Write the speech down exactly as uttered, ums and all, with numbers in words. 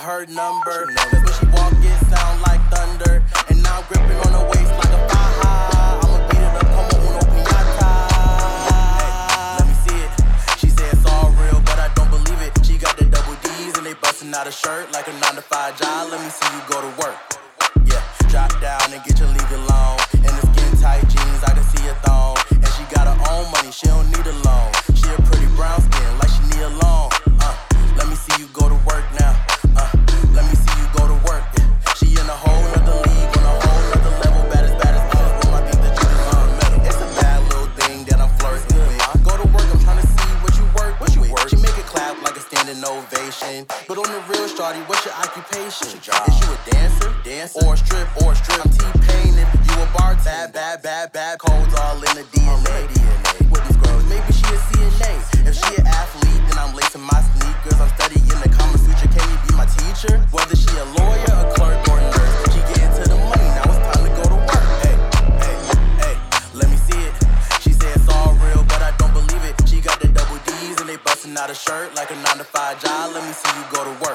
her number. Cause when she walk, it sound like thunder. And now I'm gripping on her waist like a faja. I'ma beat it up, como uno piñata. Hey, let me see it. She said it's all real, but I don't believe it. She got the double D's and they busting out a shirt like a nine to five job. Let me see you go to work. Yeah, drop down and get your legal on. In the skin tight jeans, I can see her thong. And she got her own money, she don't need a loan. She a pretty brown skin, like she need a loan. Uh, let me see you go to work now. Uh, let me see you go to work. Yeah. She in a whole nother league, on a whole nother level. Baddest, baddest, baddest. Well, I think that you deserve medal. It's a bad little thing that I'm flirting with. Go to work, I'm trying to see what you work what you with. Work. She make it clap like a standing ovation. But on the real, shawty, what's your occupation? What's your job? Is you a dancer, dancer, or a strip, or a strip? I'm T-Pain if you a bartender. Bad, bad, bad, bad codes all in the D N A. D N A. With these girls, maybe she a C N A. If she an athlete, then I'm lacing my sneakers. I'm studying the Kama Sutra. Can you be my teacher? Whether she a lawyer, a clerk, or a nurse, she getting to the money. Now it's time to go to work. Hey, hey, hey, let me see it. She said it's all real, but I don't believe it. She got the double D's and they busting out a shirt like a nine to five job. Let me see you go to work.